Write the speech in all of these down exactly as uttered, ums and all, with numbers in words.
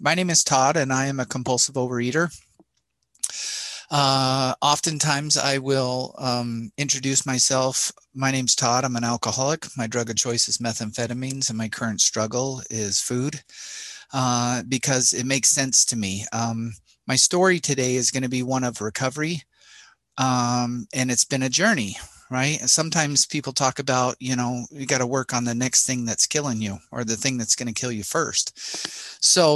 My name is Todd, and I am a compulsive overeater. Uh, oftentimes, I will um, introduce myself. My name's Todd. I'm an alcoholic. My drug of choice is methamphetamines, and my current struggle is food uh, because it makes sense to me. Um, my story today is going to be one of recovery, um, and it's been a journey. Right. And sometimes people talk about, you know, you got to work on the next thing that's killing you or the thing that's going to kill you first. So,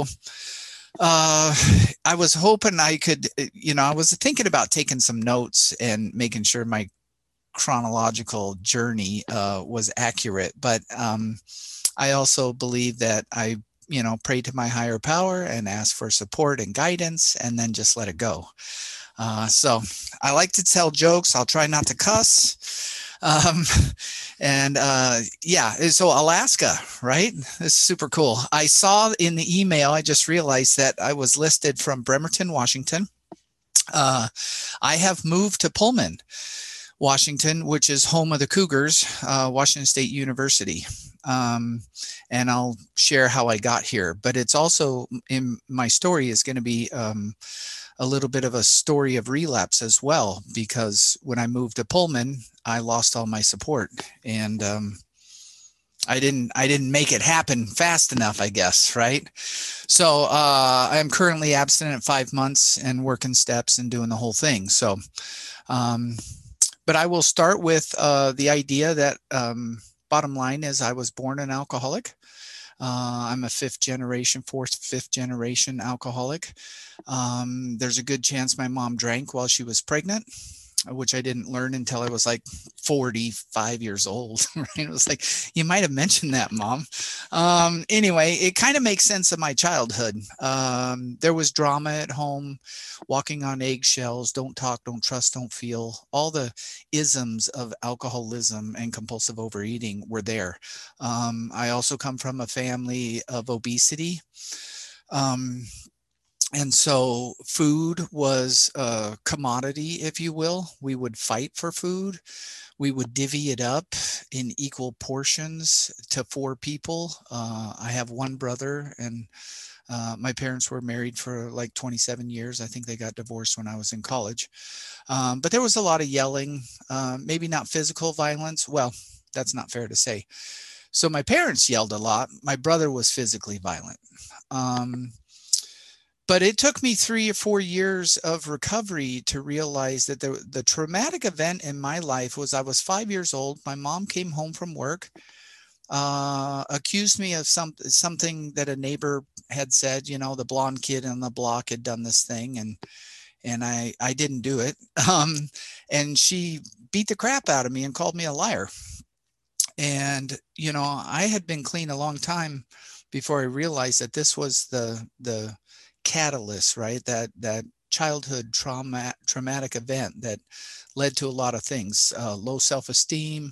Uh, I was hoping I could, you know, I was thinking about taking some notes and making sure my chronological journey uh, was accurate. But um, I also believe that I, you know, pray to my higher power and ask for support and guidance and then just let it go. Uh, so I like to tell jokes. I'll try not to cuss. Um, and uh, yeah, so Alaska, right? This is super cool. I saw in the email, I just realized that I was listed from Bremerton, Washington. Uh, I have moved to Pullman, Washington, which is home of the Cougars, uh, Washington State University. Um, and I'll share how I got here. But it's also in my story is going to be um, a little bit of a story of relapse as well, because when I moved to Pullman, I lost all my support, and um, I didn't I didn't make it happen fast enough, I guess, right? So uh, I am currently abstinent five months and working steps and doing the whole thing. So, um, but I will start with uh, the idea that um, bottom line is I was born an alcoholic. Uh, I'm a fifth generation, fourth, fifth generation alcoholic. Um, there's a good chance my mom drank while she was pregnant, which I didn't learn until I was like forty-five years old. Right? It was like, you might have mentioned that, Mom. Um, anyway, it kind of makes sense of my childhood. Um, there was drama at home, walking on eggshells, don't talk, don't trust, don't feel. All the isms of alcoholism and compulsive overeating were there. Um, I also come from a family of obesity. Um, and so food was a commodity, if you will. We would fight for food. We would divvy it up in equal portions to four people. Uh, I have one brother, and uh, my parents were married for like twenty-seven years. I think they got divorced when I was in college. Um, but there was a lot of yelling, uh, maybe not physical violence. Well, that's not fair to say. So my parents yelled a lot. My brother was physically violent. Um, but it took me three or four years of recovery to realize that the, the traumatic event in my life was I was five years old. My mom came home from work, uh, accused me of some, something that a neighbor had said, you know, the blonde kid on the block had done this thing. And, and I, I didn't do it. Um, and she beat the crap out of me and called me a liar. And, you know, I had been clean a long time before I realized that this was the, the, catalyst, right? That that childhood trauma traumatic event that led to a lot of things: uh, low self-esteem,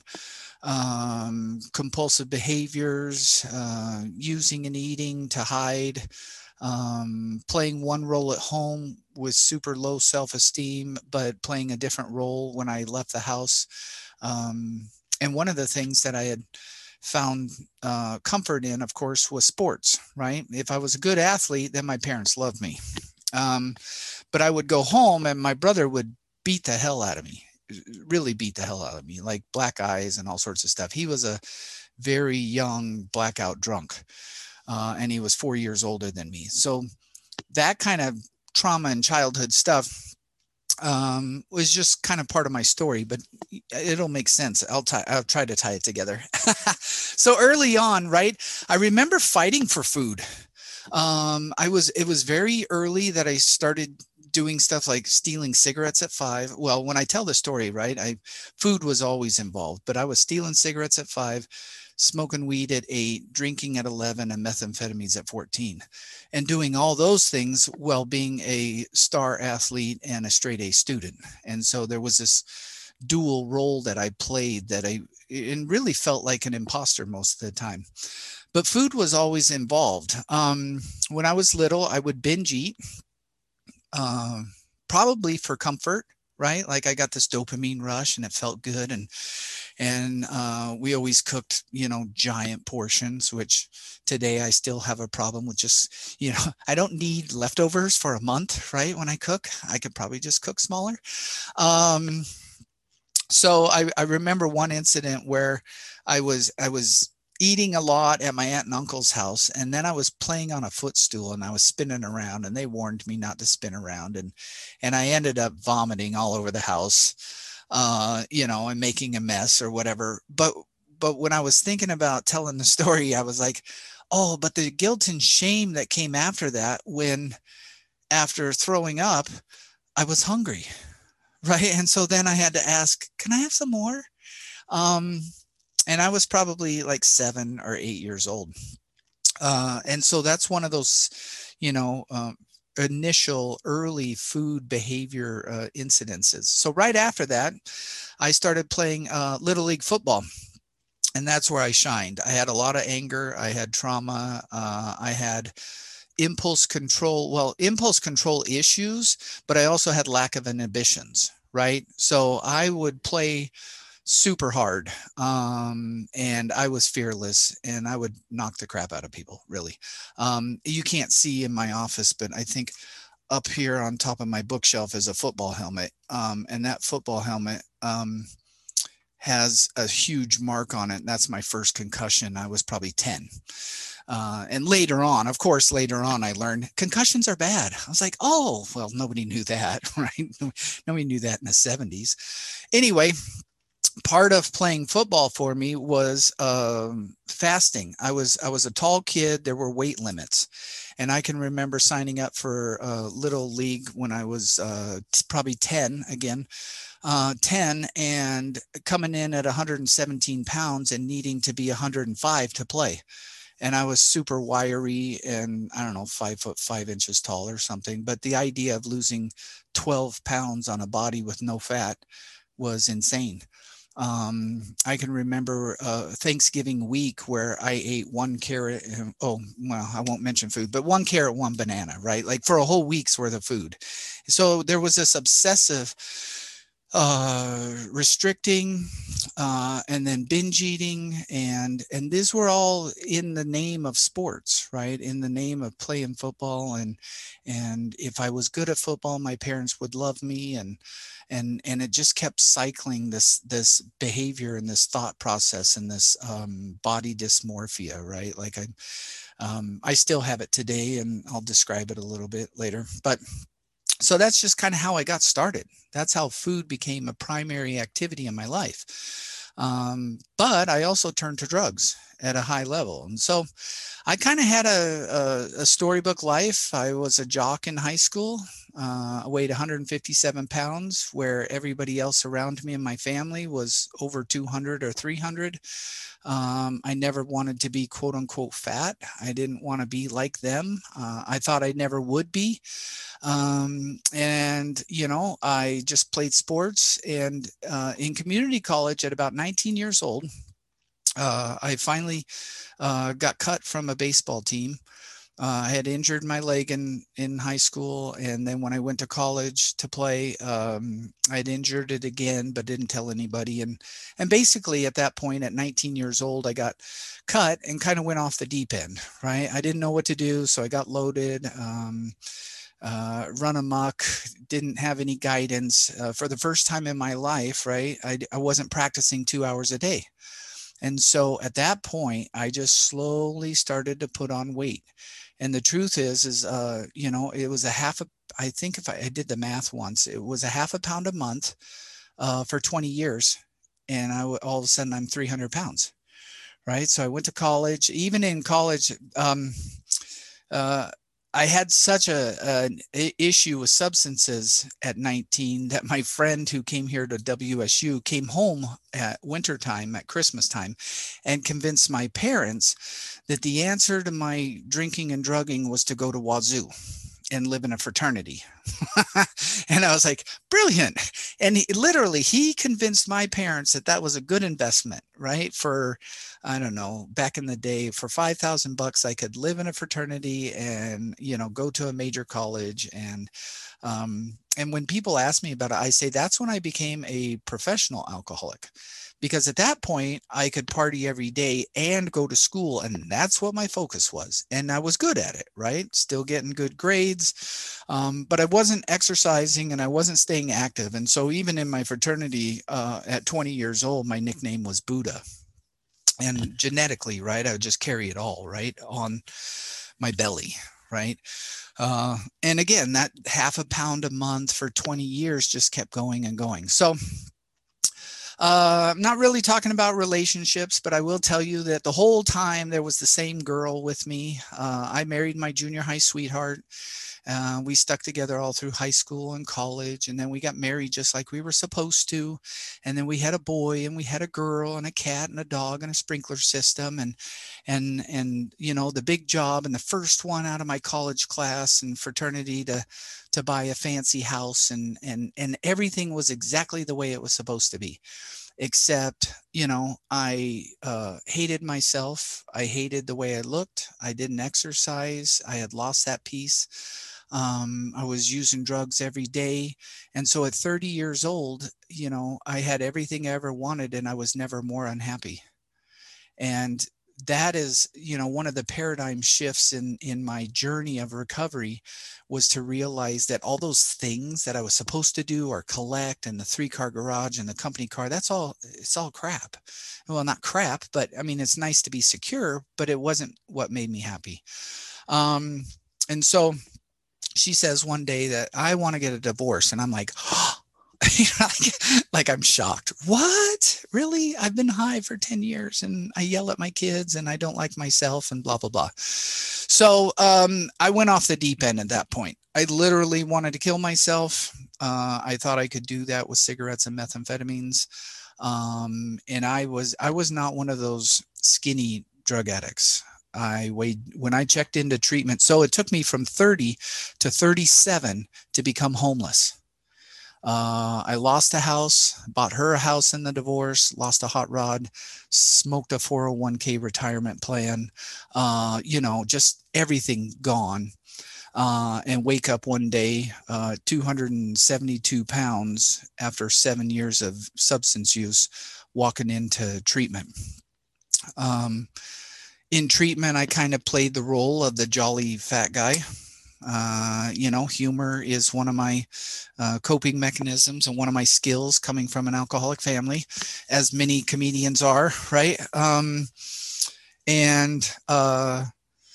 um, compulsive behaviors, uh, using and eating to hide, um, playing one role at home with super low self-esteem, but playing a different role when I left the house. Um, and one of the things that I had found uh, comfort in, of course, was sports, right? If I was a good athlete, then my parents loved me. Um, but I would go home and my brother would beat the hell out of me, really beat the hell out of me, like black eyes and all sorts of stuff. He was a very young blackout drunk, uh, and he was four years older than me. So that kind of trauma and childhood stuff um, was just kind of part of my story, but it'll make sense. I'll, t- I'll try to tie it together. So early on, right, I remember fighting for food. Um, I was, it was very early that I started doing stuff like stealing cigarettes at five. Well, when I tell the story, right, I, food was always involved, but I was stealing cigarettes at five, smoking weed at eight, drinking at eleven, and methamphetamines at fourteen, and doing all those things while being a star athlete and a straight A student. And so there was this dual role that I played that I and really felt like an imposter most of the time. But food was always involved. Um, when I was little, I would binge eat, uh, probably for comfort, right? Like I got this dopamine rush and it felt good. And And uh, we always cooked, you know, giant portions, which today I still have a problem with. Just, you know, I don't need leftovers for a month, right? When I cook, I could probably just cook smaller. Um, so I, I remember one incident where I was I was eating a lot at my aunt and uncle's house, and then I was playing on a footstool and I was spinning around, and they warned me not to spin around, and and I ended up vomiting all over the house, uh, you know, and making a mess or whatever. But but when I was thinking about telling the story, I was like, oh, but the guilt and shame that came after that, when after throwing up, I was hungry, right? And so then I had to ask, can I have some more? Um, and I was probably like seven or eight years old. Uh, and so that's one of those, you know, um, initial early food behavior uh, incidences. So right after that, I started playing uh, Little League football. And that's where I shined. I had a lot of anger. I had trauma. Uh, I had impulse control, well, impulse control issues, but I also had lack of inhibitions, right? So I would play super hard, um, and I was fearless, and I would knock the crap out of people, really. Um, you can't see in my office, but I think up here on top of my bookshelf is a football helmet, um, and that football helmet um, has a huge mark on it. That's my first concussion. I was probably ten. Uh, and later on, of course, later on, I learned concussions are bad. I was like, oh, well, nobody knew that, right? Nobody knew that in the seventies. Anyway, part of playing football for me was um, fasting. I was I was a tall kid. There were weight limits, and I can remember signing up for a little league when I was uh, probably ten again. Uh, ten, and coming in at one hundred seventeen pounds and needing to be one hundred five to play. And I was super wiry and I don't know, five foot five inches tall or something. But the idea of losing twelve pounds on a body with no fat was insane. Um, I can remember uh, Thanksgiving week where I ate one carrot. And, oh, well, I won't mention food, but one carrot, one banana, right? Like for a whole week's worth of food. So there was this obsessive uh, restricting, uh, and then binge eating, and and these were all in the name of sports, right? In the name of playing football, and and if I was good at football, my parents would love me, and and and it just kept cycling this this behavior and this thought process and this um, body dysmorphia, right? Like I um, I still have it today, and I'll describe it a little bit later, but. So that's just kind of how I got started. That's how food became a primary activity in my life. Um, but I also turned to drugs at a high level. And so I kind of had a, a, a storybook life. I was a jock in high school. Uh, I weighed one hundred fifty-seven pounds, where everybody else around me in my family was over two hundred or three hundred. Um, I never wanted to be quote unquote fat. I didn't want to be like them. Uh, I thought I never would be. Um, and, you know, I just played sports. And uh, in community college at about nineteen years old, uh, I finally uh, got cut from a baseball team. Uh, I had injured my leg in, in high school. And then when I went to college to play, um, I'd injured it again, but didn't tell anybody. And, and basically at that point at nineteen years old, I got cut and kind of went off the deep end, right? I didn't know what to do. So I got loaded, um, uh, run amok, didn't have any guidance uh, for the first time in my life, right? I, I wasn't practicing two hours a day. And so at that point, I just slowly started to put on weight. And the truth is, is, uh, you know, it was a half a, I think if I, I did the math once, it was a half a pound a month uh, for twenty years. And I all of a sudden I'm three hundred pounds, right? So I went to college. Even in college, um, uh, I had such a, an issue with substances at nineteen that my friend who came here to W S U came home at wintertime, at Christmas time, and convinced my parents that the answer to my drinking and drugging was to go to Wazoo and live in a fraternity. And I was like, brilliant. And he, literally, he convinced my parents that that was a good investment, right? For, I don't know, back in the day, for five thousand bucks, I could live in a fraternity and, you know, go to a major college. And, um, and when people ask me about it, I say that's when I became a professional alcoholic. Because at that point, I could party every day and go to school. And that's what my focus was. And I was good at it, right? Still getting good grades. Um, but I wasn't exercising and I wasn't staying active. And so even in my fraternity uh, at twenty years old, my nickname was Buddha. And genetically, right, I would just carry it all, right, on my belly, right? Uh, and again, that half a pound a month for twenty years just kept going and going. So uh, I'm not really talking about relationships, but I will tell you that the whole time there was the same girl with me. Uh, I married my junior high sweetheart. Uh, we stuck together all through high school and college, and then we got married just like we were supposed to. And then we had a boy, and we had a girl, and a cat, and a dog, and a sprinkler system, and and and you know, the big job, and the first one out of my college class and fraternity to to buy a fancy house, and and and everything was exactly the way it was supposed to be. Except, you know, I uh, hated myself. I hated the way I looked. I didn't exercise. I had lost that piece. Um, I was using drugs every day. And so at thirty years old, you know, I had everything I ever wanted and I was never more unhappy. And that is, you know, one of the paradigm shifts in in my journey of recovery was to realize that all those things that I was supposed to do or collect, and the three car garage and the company car, that's all, it's all crap. Well, not crap, but I mean, it's nice to be secure, but it wasn't what made me happy. Um, and so she says one day that I want to get a divorce. And I'm like, oh, like I'm shocked. What? Really? I've been high for ten years and I yell at my kids and I don't like myself and blah, blah, blah. So um, I went off the deep end at that point. I literally wanted to kill myself. Uh, I thought I could do that with cigarettes and methamphetamines. Um, and I was, I was not one of those skinny drug addicts. I weighed, when I checked into treatment, so it took me from thirty to thirty-seven to become homeless. Uh, I lost a house, bought her a house in the divorce, lost a hot rod, smoked a four oh one k retirement plan, uh, you know, just everything gone. Uh, and wake up one day, uh, two hundred seventy-two pounds after seven years of substance use, walking into treatment. Um, in treatment, I kind of played the role of the jolly fat guy. Uh, you know, humor is one of my uh, coping mechanisms and one of my skills coming from an alcoholic family, as many comedians are, right? Um, and uh,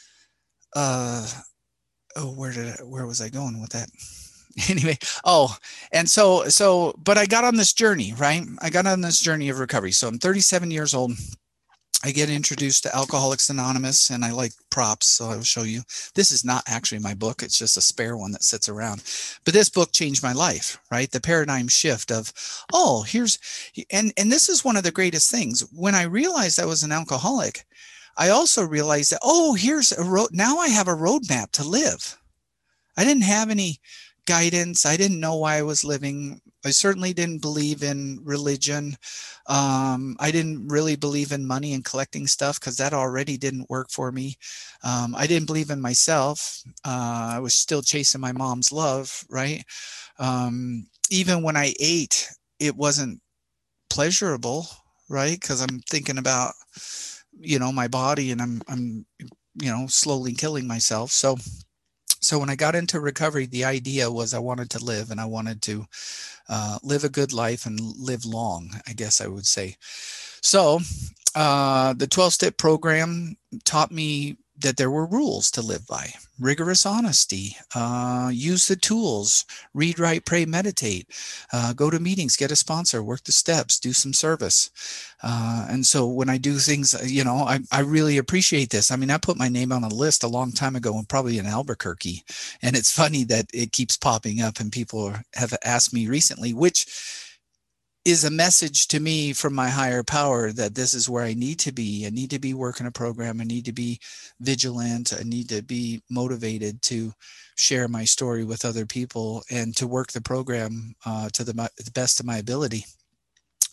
uh, oh, where did I, where was I going with that? Anyway, oh, and so so, but I got on this journey, right? I got on this journey of recovery. So I'm thirty-seven years old. I get introduced to Alcoholics Anonymous, and I like props, so I will show you. This is not actually my book. It's just a spare one that sits around. But this book changed my life, right? The paradigm shift of, oh, here's, and, and this is one of the greatest things. When I realized I was an alcoholic, I also realized that, oh, here's a road. Now I have a roadmap to live. I didn't have any guidance. I didn't know why I was living. I certainly didn't believe in religion. Um, I didn't really believe in money and collecting stuff because that already didn't work for me. Um, I didn't believe in myself. Uh, I was still chasing my mom's love, right? Um, even when I ate, it wasn't pleasurable, right? Because I'm thinking about, you know, my body, and I'm, I'm, you know, slowly killing myself. So so when I got into recovery, the idea was I wanted to live, and I wanted to uh, live a good life and live long, I guess I would say. So uh, the twelve-step program taught me that there were rules to live by: rigorous honesty, uh, use the tools, read, write, pray, meditate, uh, go to meetings, get a sponsor, work the steps, do some service. Uh, and so when I do things, you know, I, I really appreciate this. I mean, I put my name on a list a long time ago, and probably in Albuquerque. And it's funny that it keeps popping up, and people have asked me recently, which is a message to me from my higher power that this is where I need to be. I need to be working a program. I need to be vigilant. I need to be motivated to share my story with other people and to work the program uh, to the, the best of my ability.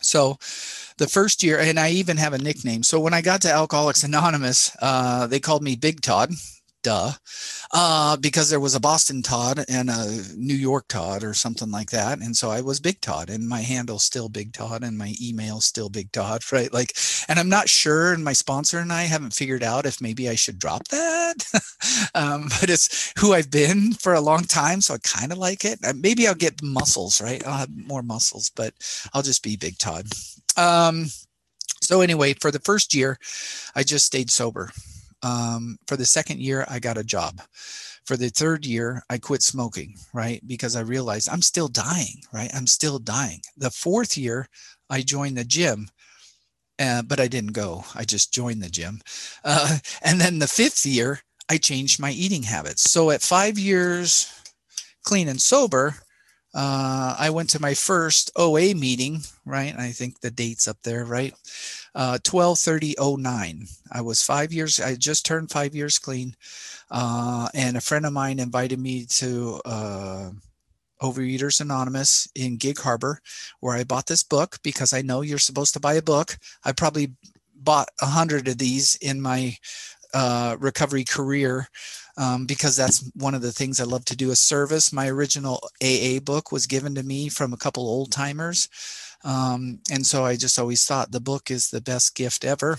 So the first year, and I even have a nickname. So when I got to Alcoholics Anonymous, uh, they called me Big Todd. Duh. Uh, because there was a Boston Todd and a New York Todd or something like that. And so I was Big Todd, and my handle's still Big Todd, and my email's still Big Todd, right? Like, and I'm not sure, and my sponsor and I haven't figured out if maybe I should drop that. um, but it's who I've been for a long time, so I kind of like it. Maybe I'll get muscles, right? I'll have more muscles, but I'll just be Big Todd. Um, so anyway, for the first year, I just stayed sober. Um, for the second year, I got a job. For the third year, I quit smoking, right? Because I realized I'm still dying, right? I'm still dying. The fourth year, I joined the gym, uh, but I didn't go. I just joined the gym. Uh, and then the fifth year, I changed my eating habits. So at five years clean and sober, uh, I went to my first O A meeting, right? I think the date's up there, right? Uh, twelve thirty oh nine. I was five years, I just turned five years clean. Uh, and a friend of mine invited me to uh, Overeaters Anonymous in Gig Harbor, where I bought this book because I know you're supposed to buy a book. I probably bought a hundred of these in my uh, recovery career. Um, because that's one of the things I love to do, a service. My original A A book was given to me from a couple old timers. Um, and so I just always thought the book is the best gift ever.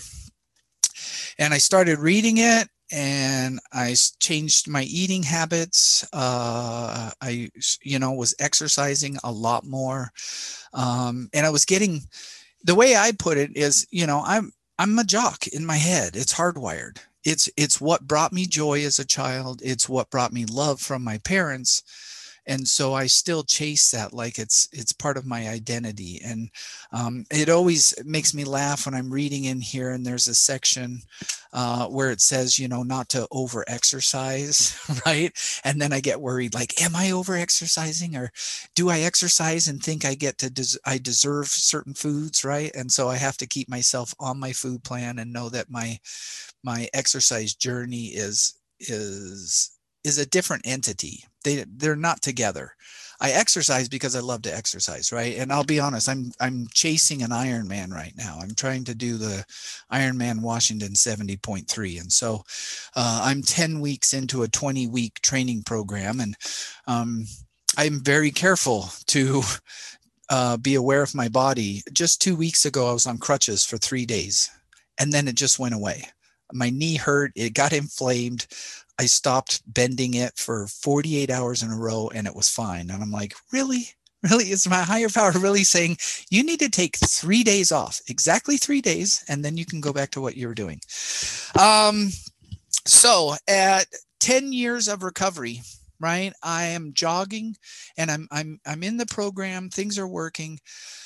And I started reading it, and I changed my eating habits. Uh, I, you know, was exercising a lot more. Um, and I was getting, the way I put it is, you know, I'm, I'm a jock in my head. It's hardwired. It's, it's what brought me joy as a child. It's what brought me love from my parents. And so I still chase that like it's it's part of my identity. And um, it always makes me laugh when I'm reading in here and there's a section uh, where it says, you know, not to over exercise, right? And then I get worried, like, am I over exercising, or do I exercise and think I get to, des- I deserve certain foods, right? And so I have to keep myself on my food plan and know that my my exercise journey is is is a different entity. They they're not together. I exercise because I love to exercise, right? And I'll be honest, I'm I'm chasing an Ironman right now. I'm trying to do the Ironman Washington seventy point three, and so uh, I'm ten weeks into a twenty week training program, and um, I'm very careful to uh, be aware of my body. Just two weeks ago, I was on crutches for three days, and then it just went away. My knee hurt. It got inflamed. I stopped bending it for forty-eight hours in a row, and it was fine. And I'm like, really? Really? Is my higher power really saying you need to take three days off, exactly three days, and then you can go back to what you were doing? Um, so at ten years of recovery, right, I am jogging, and I'm I'm I'm in the program. Things are working.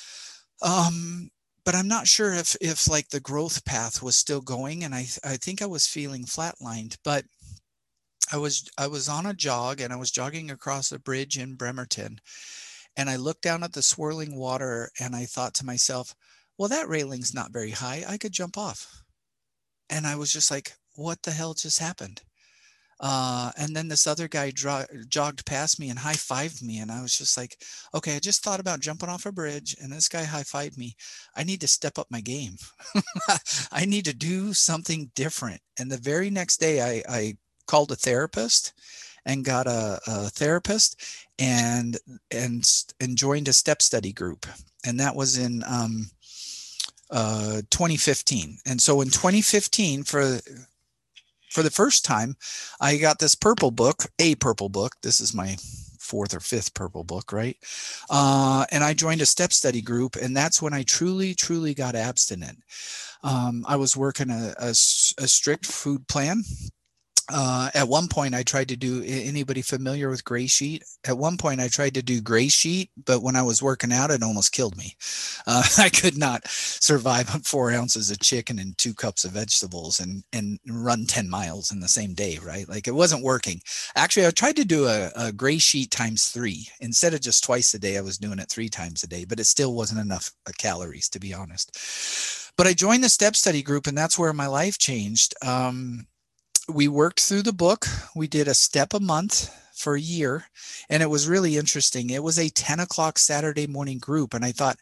Um, but I'm not sure if if like the growth path was still going, and I I think I was feeling flatlined, but I was I was on a jog, and I was jogging across a bridge in Bremerton, and I looked down at the swirling water, and I thought to myself, well, that railing's not very high. I could jump off. And I was just like, what the hell just happened? Uh, and then this other guy dro- jogged past me and high-fived me. And I was just like, okay, I just thought about jumping off a bridge, and this guy high-fived me. I need to step up my game. I need to do something different. And the very next day, I, I called a therapist and got a, a therapist and, and, and joined a step study group. And that was in um, uh, twenty fifteen. And so in twenty fifteen, for for the first time, I got this purple book, a purple book. This is my fourth or fifth purple book, right? Uh, and I joined a step study group, and that's when I truly, truly got abstinent. Um, I was working a, a, a strict food plan. Uh, at one point, I tried to do, anybody familiar with Gray Sheet? At one point, I tried to do Gray Sheet, but when I was working out, it almost killed me. Uh, I could not survive on four ounces of chicken and two cups of vegetables and, and run ten miles in the same day, right? Like, it wasn't working. Actually, I tried to do a, a Gray Sheet times three. Instead of just twice a day, I was doing it three times a day, but it still wasn't enough calories, to be honest. But I joined the step study group, and that's where my life changed. Um, we worked through the book. We did a step a month for a year, and it was really interesting. It was a ten o'clock Saturday morning group, and I thought,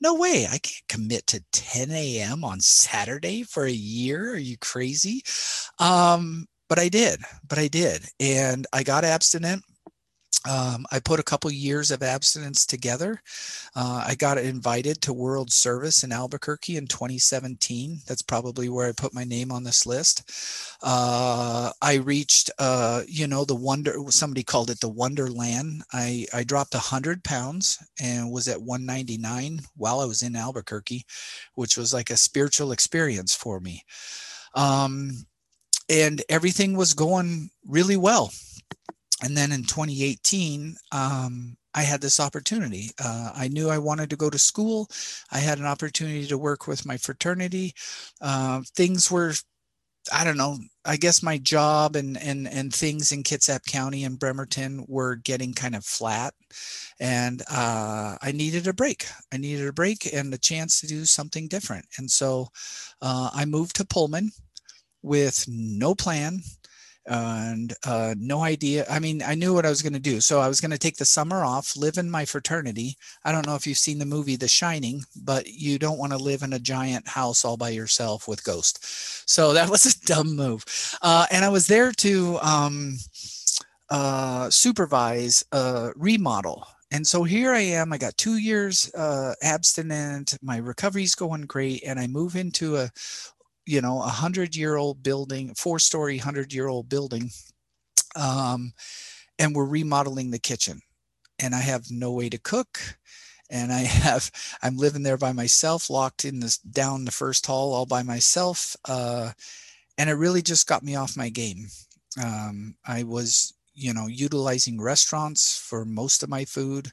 no way, I can't commit to ten a.m. on Saturday for a year. Are you crazy? Um, but I did, but I did. And I got abstinent. Um, I put a couple years of abstinence together. Uh, I got invited to World Service in Albuquerque in twenty seventeen. That's probably where I put my name on this list. Uh, I reached, uh, you know, the wonder, somebody called it the Wonderland. I, I dropped one hundred pounds and was at one ninety-nine while I was in Albuquerque, which was like a spiritual experience for me. Um, and everything was going really well. And then in twenty eighteen, um, I had this opportunity. Uh, I knew I wanted to go to school. I had an opportunity to work with my fraternity. Uh, things were, I don't know, I guess my job and, and, and things in Kitsap County and Bremerton were getting kind of flat. And uh, I needed a break. I needed a break and a chance to do something different. And so uh, I moved to Pullman with no plan and uh, no idea. I mean, I knew what I was going to do. So I was going to take the summer off, live in my fraternity. I don't know if you've seen the movie The Shining, but you don't want to live in a giant house all by yourself with ghosts. So that was a dumb move. Uh, and I was there to um, uh, supervise a remodel. And so here I am. I got two years uh, abstinent. My recovery's going great. And I move into a you know, a hundred year old building, four story, hundred year old building. Um, and we're remodeling the kitchen and I have no way to cook. And I have, I'm living there by myself, locked in this down the first hall all by myself. Uh, and it really just got me off my game. Um, I was, you know, utilizing restaurants for most of my food.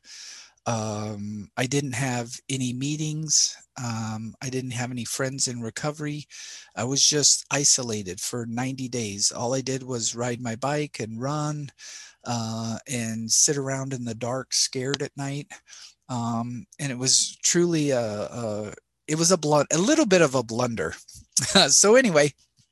Um, I didn't have any meetings. Um, I didn't have any friends in recovery. I was just isolated for ninety days. All I did was ride my bike and run uh, and sit around in the dark, scared at night. Um, and it was truly a, a it was a blunt, a little bit of a blunder. So anyway,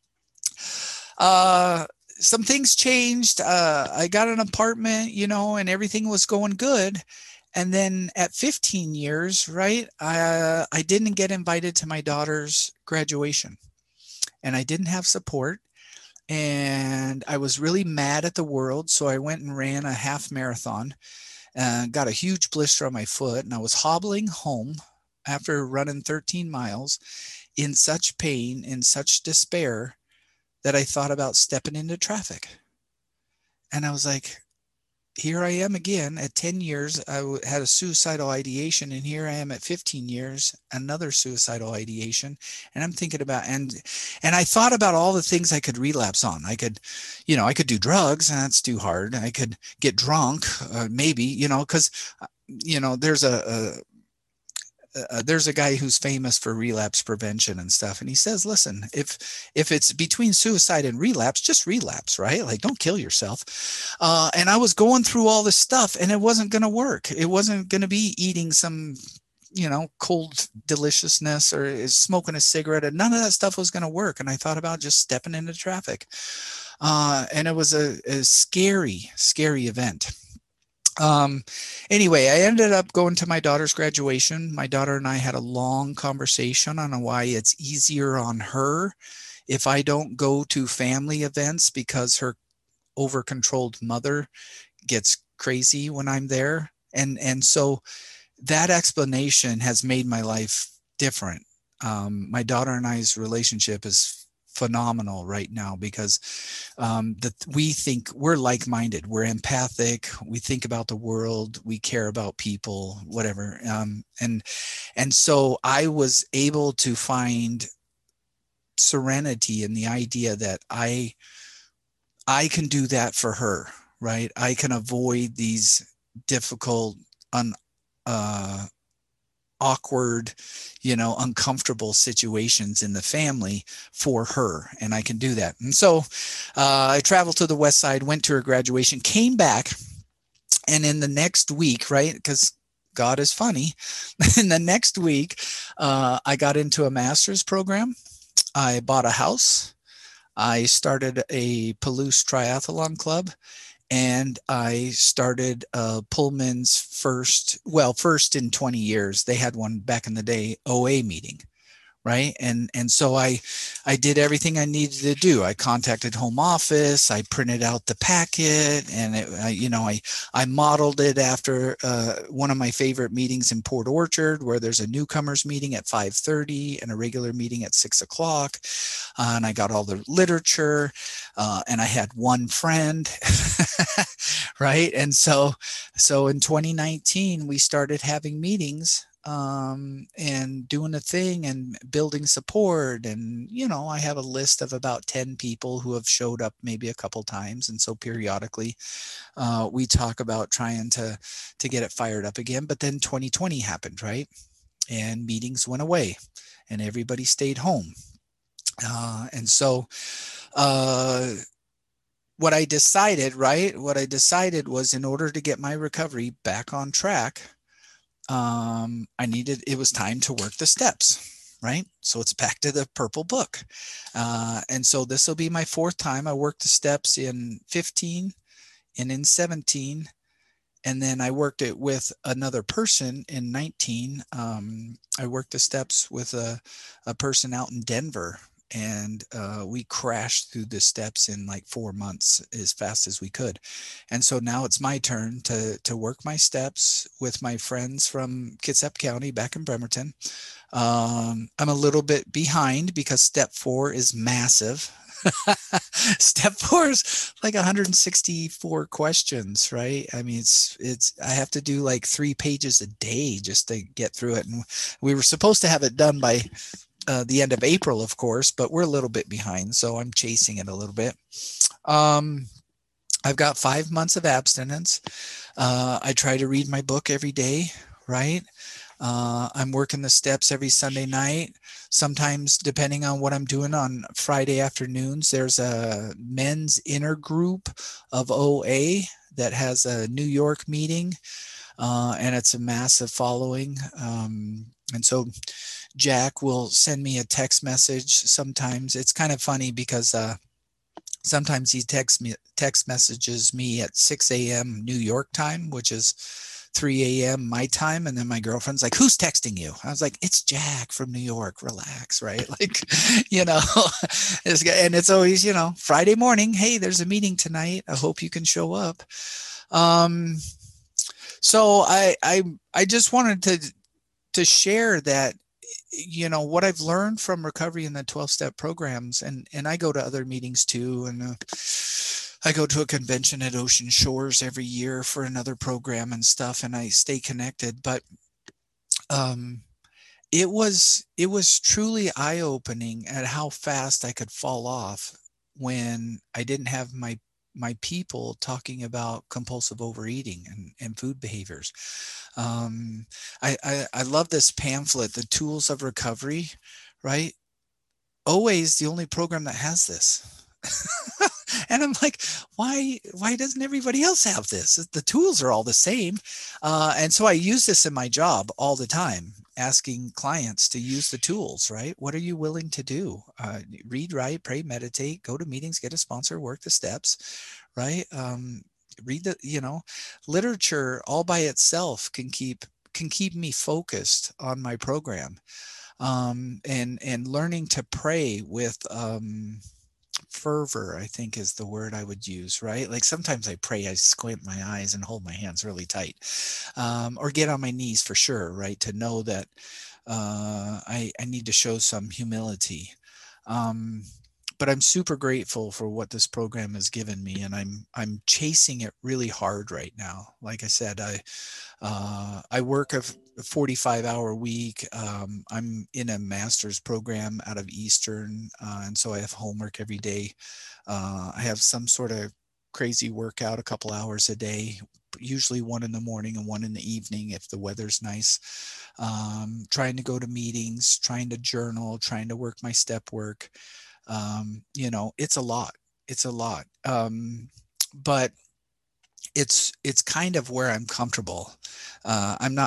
uh, some things changed. Uh, I got an apartment, you know, and everything was going good. And then at fifteen years, right, I, uh, I didn't get invited to my daughter's graduation and I didn't have support and I was really mad at the world. So I went and ran a half marathon and got a huge blister on my foot. And I was hobbling home after running thirteen miles in such pain, in such despair that I thought about stepping into traffic. And I was like, here I am again at ten years. I had a suicidal ideation, and here I am at fifteen years, another suicidal ideation. And I'm thinking about, and, and I thought about all the things I could relapse on. I could, you know, I could do drugs, and that's too hard. I could get drunk, uh, maybe, you know, cause, you know, there's a, a uh, there's a guy who's famous for relapse prevention and stuff. And he says, listen, if, if it's between suicide and relapse, just relapse, right? Like, don't kill yourself. Uh, and I was going through all this stuff and it wasn't going to work. It wasn't going to be eating some, you know, cold deliciousness or smoking a cigarette, and none of that stuff was going to work. And I thought about just stepping into traffic. Uh, and it was a, a scary, scary event. Um, anyway, I ended up going to my daughter's graduation. My daughter and I had a long conversation on why it's easier on her if I don't go to family events because her over-controlled mother gets crazy when I'm there. And, and so that explanation has made my life different. Um, my daughter and I's relationship is phenomenal right now because um, that we think we're like-minded, we're empathic, we think about the world, we care about people, whatever. Um, and and so I was able to find serenity in the idea that I I can do that for her, right? I can avoid these difficult, un, uh, awkward, you know, uncomfortable situations in the family for her. And I can do that. And so uh, I traveled to the West Side, went to her graduation, came back. And in the next week, right, because God is funny, in the next week, uh, I got into a master's program. I bought a house. I started a Palouse Triathlon Club. and I started uh, Pullman's first, well, first in twenty years. They had one back in the day, O A meeting, right? And and so I I did everything I needed to do. I contacted home office. I printed out the packet, and it, uh, you know I I modeled it after uh, one of my favorite meetings in Port Orchard, where there's a newcomers meeting at five thirty and a regular meeting at six o'clock. Uh, and I got all the literature, uh, and I had one friend, right? And so so in twenty nineteen we started having meetings, um, and doing a thing and building support. And, you know, I have a list of about ten people who have showed up maybe a couple times. And so periodically uh, we talk about trying to, to get it fired up again. But then twenty twenty happened, right? And meetings went away and everybody stayed home. Uh, and so uh, what I decided, right? What I decided was, in order to get my recovery back on track, um, I needed, it was time to work the steps, right? So it's back to the purple book. Uh, and so this will be my fourth time. I worked the steps in fifteen and in seventeen. And then I worked it with another person in nineteen. Um, I worked the steps with a, a person out in Denver, and uh, we crashed through the steps in like four months as fast as we could. And so now it's my turn to to work my steps with my friends from Kitsap County back in Bremerton. Um, I'm a little bit behind because step four is massive. Step four is like one hundred sixty-four questions, right? I mean, it's it's I have to do like three pages a day just to get through it. And we were supposed to have it done by uh, the end of April, of course, but we're a little bit behind, so I'm chasing it a little bit. Um, I've got five months of abstinence. Uh, I try to read my book every day, right? Uh, I'm working the steps every Sunday night. Sometimes, depending on what I'm doing on Friday afternoons, there's a men's inner group of O A that has a New York meeting, uh, and it's a massive following. Um, and so Jack will send me a text message sometimes. It's kind of funny because uh, sometimes he texts me, text messages me at six a.m. New York time, which is three a.m. my time. And then my girlfriend's like, who's texting you? I was like, it's Jack from New York. Relax, right? Like, you know, and it's always, you know, Friday morning. Hey, there's a meeting tonight. I hope you can show up. Um, so I, I, I just wanted to, to share that, you know, what I've learned from recovery in the twelve step programs, and, and I go to other meetings too. And uh, I go to a convention at Ocean Shores every year for another program and stuff, and I stay connected. But um, it was it was truly eye-opening at how fast I could fall off when I didn't have my my people talking about compulsive overeating and, and food behaviors. Um, I, I, I love this pamphlet, The Tools of Recovery, right? O A is the only program that has this. And I'm like, why, why doesn't everybody else have this? The tools are all the same. Uh, and so I use this in my job all the time, asking clients to use the tools, right? What are you willing to do? Uh, read, write, pray, meditate, go to meetings, get a sponsor, work the steps, right? Um, read the, you know, literature all by itself can keep, can keep me focused on my program. Um, and, and learning to pray with, um, fervor, I think is the word I would use, right? Like sometimes I pray, I squint my eyes and hold my hands really tight, um, or get on my knees for sure, right? To know that uh, I, I need to show some humility. Um, but I'm super grateful for what this program has given me, and I'm I'm chasing it really hard right now. Like I said, I uh, I work a forty-five hour week. Um, I'm in a master's program out of Eastern, uh, and so I have homework every day. Uh, I have some sort of crazy workout a couple hours a day, usually one in the morning and one in the evening if the weather's nice. Um, trying to go to meetings, trying to journal, trying to work my step work. Um, you know, it's a lot. It's a lot. Um, but it's it's kind of where I'm comfortable. Uh, I'm not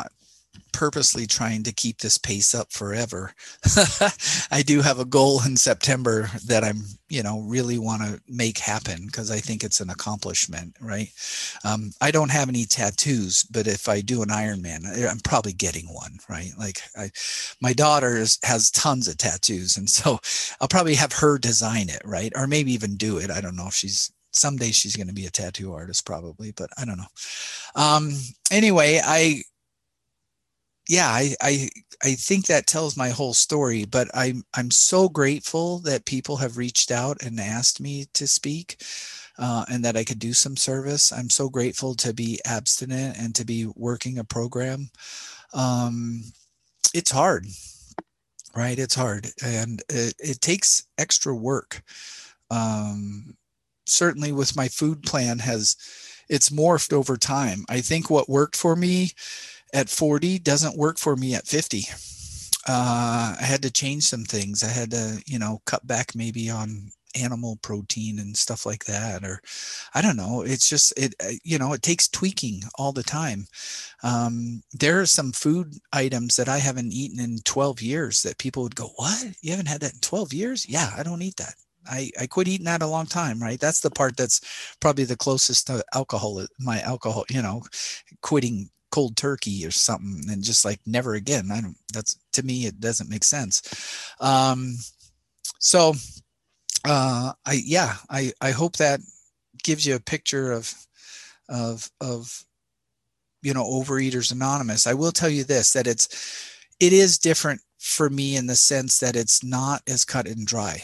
purposely trying to keep this pace up forever. I do have a goal in September that I'm, you know, really want to make happen because I think it's an accomplishment, right? Um, I don't have any tattoos, but if I do an Ironman, I'm probably getting one, right? Like I, my daughter is, has tons of tattoos, and so I'll probably have her design it, right? Or maybe even do it. I don't know if she's, someday she's going to be a tattoo artist probably, but I don't know. Um, anyway, I, yeah, I, I I think that tells my whole story, but I'm I'm so grateful that people have reached out and asked me to speak, uh, and that I could do some service. I'm so grateful to be abstinent and to be working a program. Um, it's hard, right? It's hard, and it, it takes extra work. Um, Certainly with my food plan has, it's morphed over time. I think what worked for me at forty doesn't work for me at fifty. Uh, I had to change some things. I had to, you know, cut back maybe on animal protein and stuff like that. Or I don't know. It's just, it, uh, you know, it takes tweaking all the time. Um, there are some food items that I haven't eaten in twelve years that people would go, what? You haven't had that in twelve years? Yeah, I don't eat that. I, I quit eating that a long time, right? That's the part that's probably the closest to alcohol, my alcohol, you know, quitting cold turkey or something and just like never again. I don't, that's, to me, it doesn't make sense. Um, so, uh, I, yeah, I, I hope that gives you a picture of, of, of, you know, Overeaters Anonymous. I will tell you this, that it's, it is different for me in the sense that it's not as cut and dry.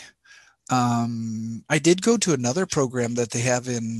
Um, I did go to another program that they have in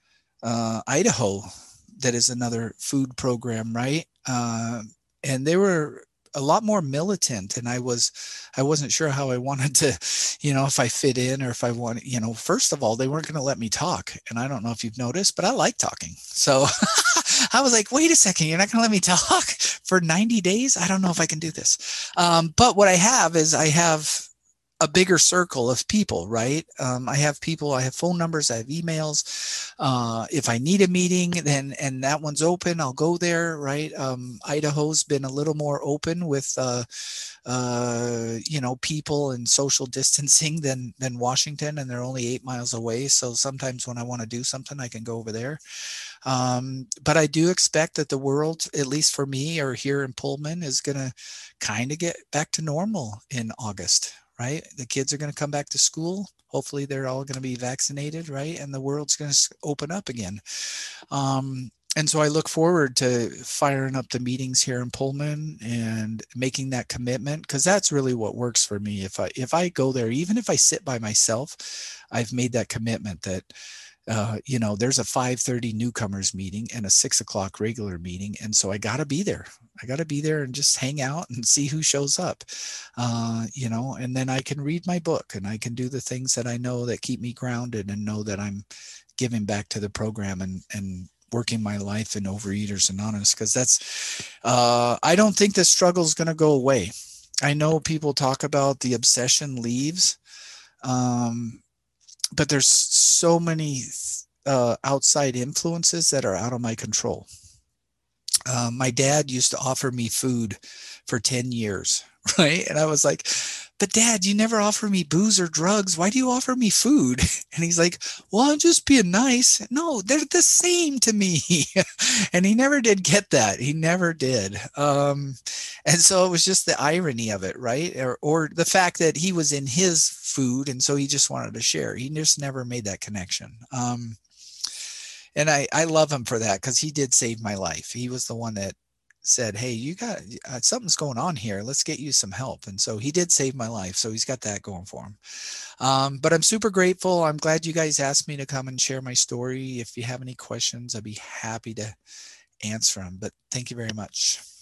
uh, Idaho that is another food program, right? Uh, and they were a lot more militant, and I was, I wasn't sure how I wanted to, you know, if I fit in or if I want, you know, first of all, they weren't going to let me talk. And I don't know if you've noticed, but I like talking. So I was like, wait a second, you're not going to let me talk for ninety days? I don't know if I can do this. Um, but what I have is I have a bigger circle of people, right? Um, I have people, I have phone numbers, I have emails. Uh, if I need a meeting, then, and that one's open, I'll go there, right? Um, Idaho's been a little more open with, uh, uh, you know, people and social distancing than, than Washington, and they're only eight miles away. So sometimes when I want to do something, I can go over there. Um, but I do expect that the world, at least for me or here in Pullman, is going to kind of get back to normal in August. Right? The kids are going to come back to school. Hopefully they're all going to be vaccinated, right? And the world's going to open up again. Um, and so I look forward to firing up the meetings here in Pullman and making that commitment, because that's really what works for me. If I, if I go there, even if I sit by myself, I've made that commitment that, uh, you know, there's a five thirty newcomers meeting and a six o'clock regular meeting. And so I got to be there. I got to be there and just hang out and see who shows up, uh, you know, and then I can read my book and I can do the things that I know that keep me grounded and know that I'm giving back to the program and, and working my life in Overeaters Anonymous. Cause that's, uh, I don't think the struggle is going to go away. I know people talk about the obsession leaves, um, but there's so many uh, outside influences that are out of my control. Uh, my dad used to offer me food for ten years, right? And I was like, but Dad, you never offer me booze or drugs. Why do you offer me food? And he's like, well, I'm just being nice. No, they're the same to me. And he never did get that. He never did. Um, and so it was just the irony of it, right? Or, or the fact that he was in his food, and so he just wanted to share. He just never made that connection. Um, and I, I love him for that, because he did save my life. He was the one that said, hey, you got uh, something's going on here. Let's get you some help. And so he did save my life. So he's got that going for him. Um, but I'm super grateful. I'm glad you guys asked me to come and share my story. If you have any questions, I'd be happy to answer them. But thank you very much.